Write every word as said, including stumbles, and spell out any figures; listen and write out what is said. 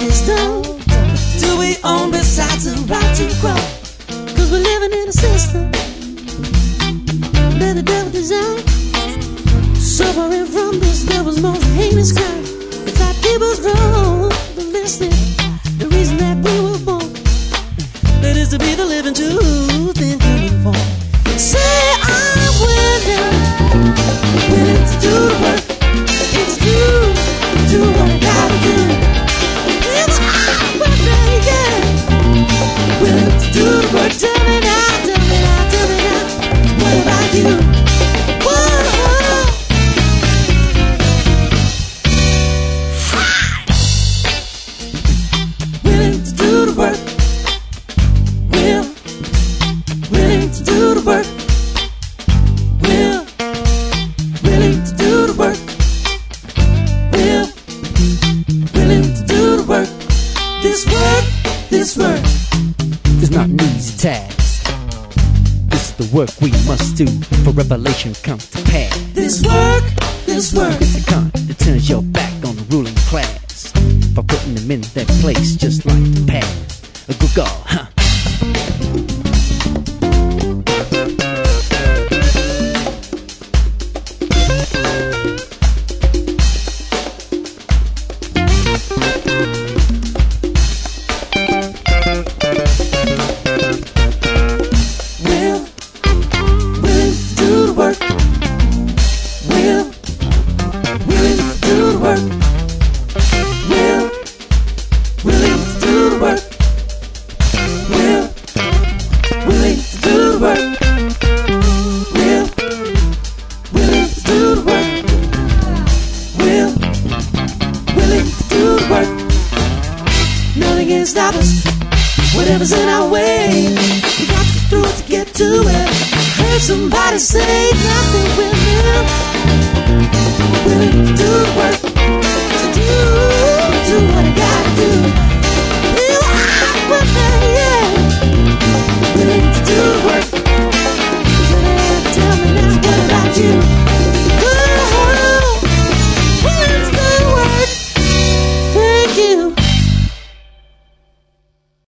just don't do we own besides the right to grow. Cause we're living in a system that the devil designed, suffering from this devil's most heinous crime. It's like people's wrong, but listen, the reason that we were born, that is to be the living truth in human form. Say I'm willing, willing to do the work. It's you, do what I gotta do. If I'm willing, yeah, willing to do the work. Tell me now, tell me now, tell me now, what about you? Willing to do the work. Will, willing to do the work. Will, willing to do the work. Will, willing to do the work. This work, this work is not an easy task. This is the work we must do for revelation comes to pass. This work, this work is the kind that turns your back on the ruling class by putting them in their place just like the past. A good God, huh? Stop us, whatever's in our way. We got to do it to get to it. I heard somebody say nothing